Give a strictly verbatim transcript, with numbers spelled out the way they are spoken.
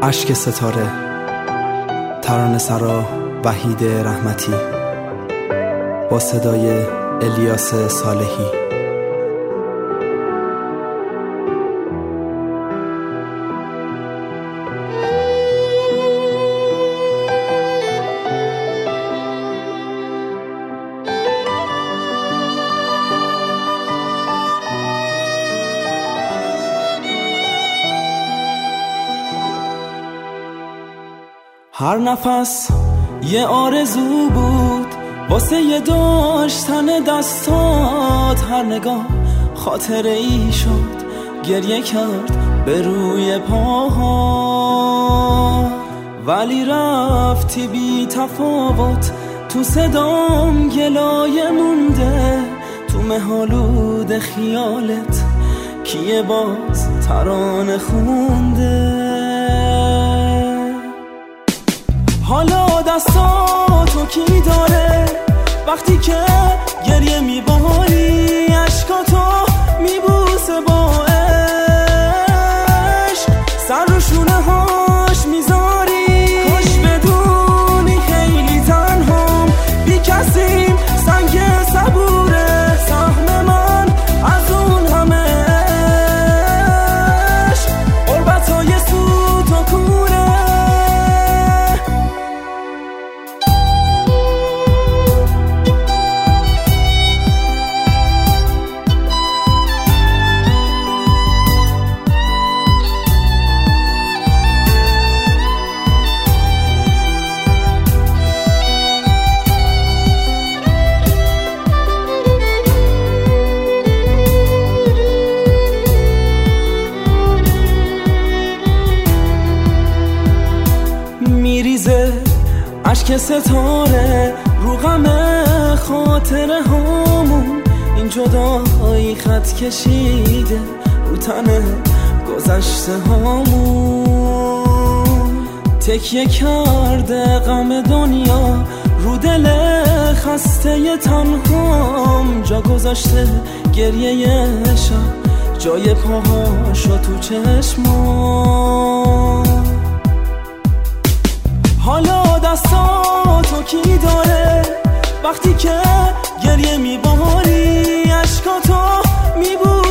اشک ستاره، ترانه سرا وحید رحمتی با صدای الیاس صالحی. هر نفس یه آرزو بود واسه یه داشتن دستات، هر نگاه خاطره ای شد گریه کرد به روی پاها، ولی رفتی بی تفاوت تو صدام گلایه مونده، تو مه‌آلود خیالت کیه باز ترانه خونده. حالا دستاتو کی داره وقتی که گریه میباری، عشقاتو میبوسه با عشق، سر رو شونه هاش میذاری. کاش بدونی خیلی تنهام، بی کسیم، سنگ صبوره سهم من از اون همه عشق، غربتای سوت و کوره. میریزه اشک ستاره رو غم خاطره هامون، این جدایی خط کشیده رو تن گذشته هامون، تکیه کرده غم دنیا رو دل خسته تنهام، جا گذاشته گریه شب جای پاهاشو تو چشمام. حالا دستاتو کی داره وقتی که گریه میباری، عشقاتو میبوری.